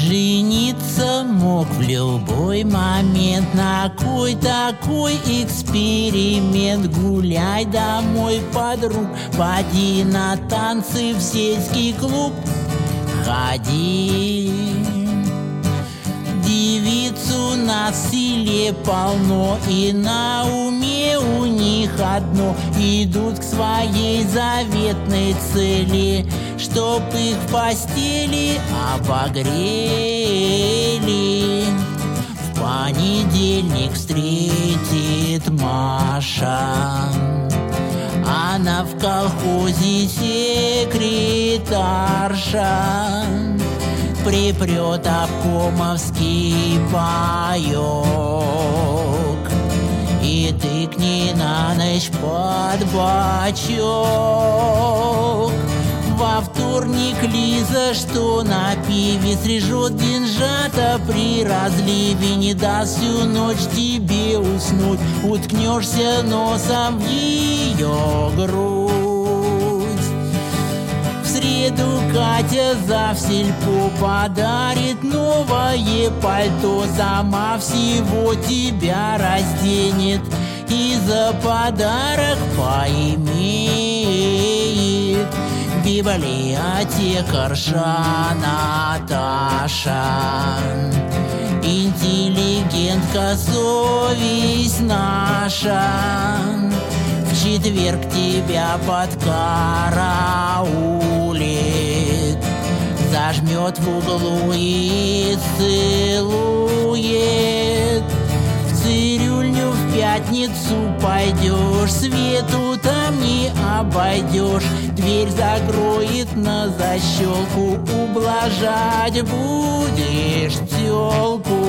Жениться мог в любой момент. На кой такой эксперимент? Гуляй домой, подруг, поди на танцы в сельский клуб. Ходи, девицу на селе полно, и на уме у них одно: идут к своей заветной цели, чтоб их в постели обогрели. В понедельник встретит Маша, она в колхозе секретарша, припрет обкомовский паёк, и ты к ней на ночь под бочок. Во вторник Лиза, что на пиве, срежет деньжата при разливе, не даст всю ночь тебе уснуть, уткнешься носом в ее грудь. В среду Катя за всельпо подарит новое пальто, сама всего тебя разденет и за подарок поимеет. Библиотекарша Наташа, интеллигентка, совесть наша, в четверг тебя подкараулит, зажмет в углу и целует. В цирюльню в пятницу пойдешь, свету там не обойдешь, дверь закроет на защелку, ублажать будешь тёлку.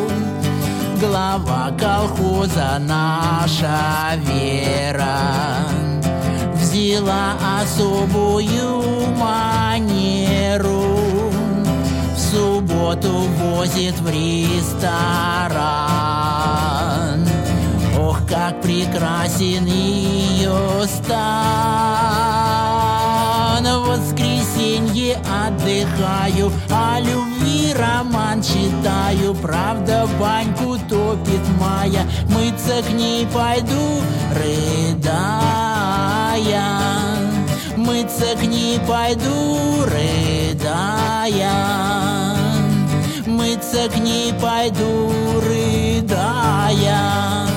Глава колхоза наша Вера взяла особую манеру, в субботу возит в ресторан. Ох, как прекрасен ее стан! В воскресенье отдыхаю, о любви роман читаю, правда баньку топит Майя, мыться к ней пойду, рыдая. Мыться к ней пойду, рыдая. Мыться к ней пойду, рыдая.